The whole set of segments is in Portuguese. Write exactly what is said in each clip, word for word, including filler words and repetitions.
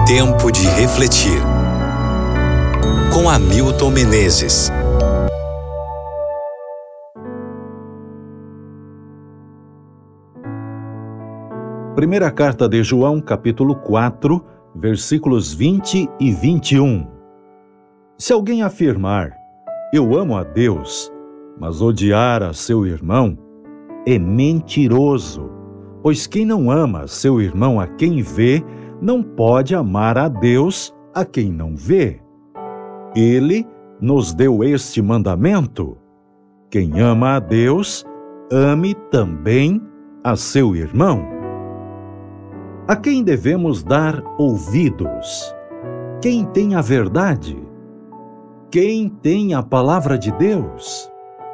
Tempo de refletir. Com Hamilton Menezes. Primeira carta de João, capítulo quatro, versículos vinte e vinte e um. Se alguém afirmar, eu amo a Deus, mas odiar a seu irmão, é mentiroso, pois quem não ama seu irmão a quem vê, não pode amar a Deus a quem não vê. Ele nos deu este mandamento: quem ama a Deus, ame também a seu irmão. A quem devemos dar ouvidos? Quem tem a verdade? Quem tem a palavra de Deus?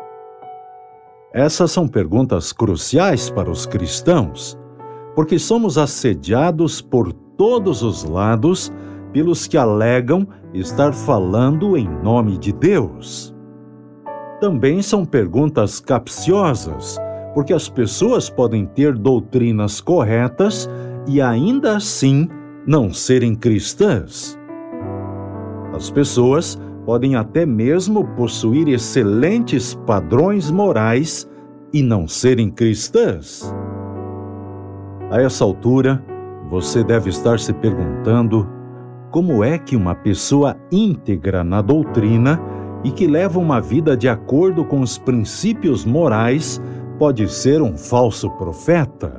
Essas são perguntas cruciais para os cristãos, porque somos assediados por todos os lados pelos que alegam estar falando em nome de Deus. Também são perguntas capciosas, porque as pessoas podem ter doutrinas corretas e ainda assim não serem cristãs. As pessoas podem até mesmo possuir excelentes padrões morais e não serem cristãs. A essa altura, você deve estar se perguntando como é que uma pessoa íntegra na doutrina e que leva uma vida de acordo com os princípios morais pode ser um falso profeta?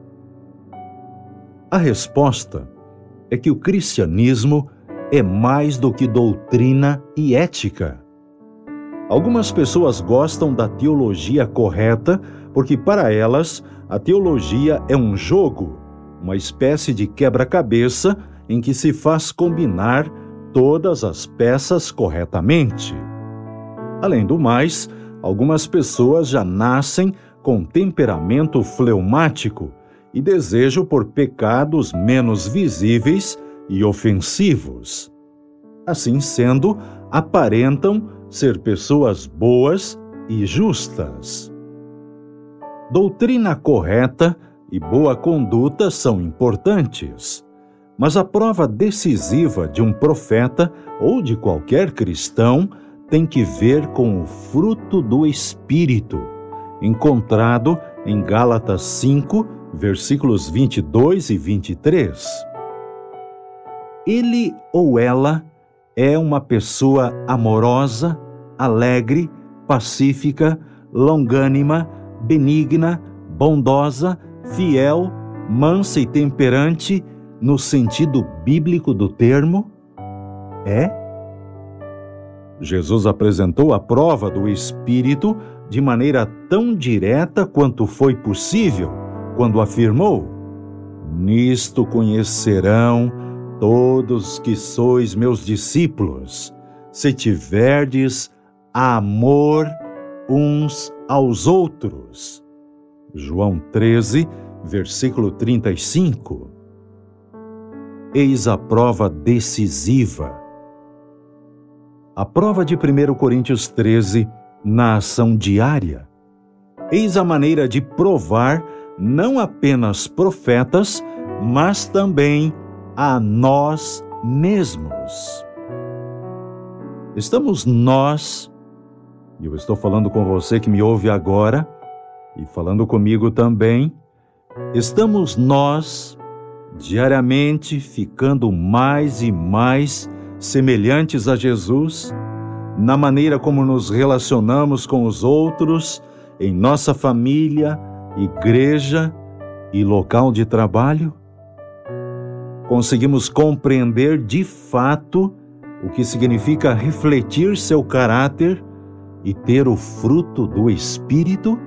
A resposta é que o cristianismo é mais do que doutrina e ética. Algumas pessoas gostam da teologia correta porque, para elas, a teologia é um jogo, uma espécie de quebra-cabeça em que se faz combinar todas as peças corretamente. Além do mais, algumas pessoas já nascem com temperamento fleumático e desejo por pecados menos visíveis e ofensivos. Assim sendo, aparentam ser pessoas boas e justas. Doutrina correta e boa conduta são importantes, mas a prova decisiva de um profeta ou de qualquer cristão tem que ver com o fruto do Espírito, encontrado em Gálatas cinco, versículos vinte e dois e vinte e três. Ele ou ela é uma pessoa amorosa, alegre, pacífica, longânima, benigna, bondosa, fiel, mansa e temperante, no sentido bíblico do termo? É? Jesus apresentou a prova do Espírito de maneira tão direta quanto foi possível, quando afirmou: nisto conhecerão todos que sois meus discípulos, se tiverdes amor uns aos outros. João treze, versículo trinta e cinco. Eis a prova decisiva. A prova de primeira Coríntios treze, na ação diária. Eis a maneira de provar não apenas profetas, mas também a nós mesmos. Estamos nós, e eu estou falando com você que me ouve agora, e falando comigo também, estamos nós, diariamente ficando mais e mais semelhantes a Jesus, na maneira como nos relacionamos com os outros, em nossa família, igreja e local de trabalho? Conseguimos compreender de fato o que significa refletir seu caráter e ter o fruto do Espírito?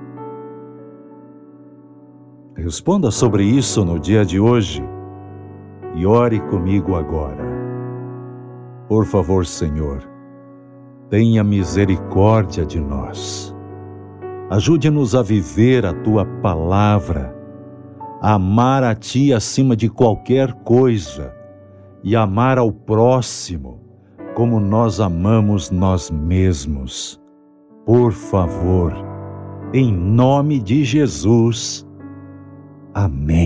Responda sobre isso no dia de hoje e ore comigo agora. Por favor, Senhor, tenha misericórdia de nós. Ajude-nos a viver a Tua palavra, a amar a Ti acima de qualquer coisa e amar ao próximo como nós amamos nós mesmos. Por favor, em nome de Jesus. Amém.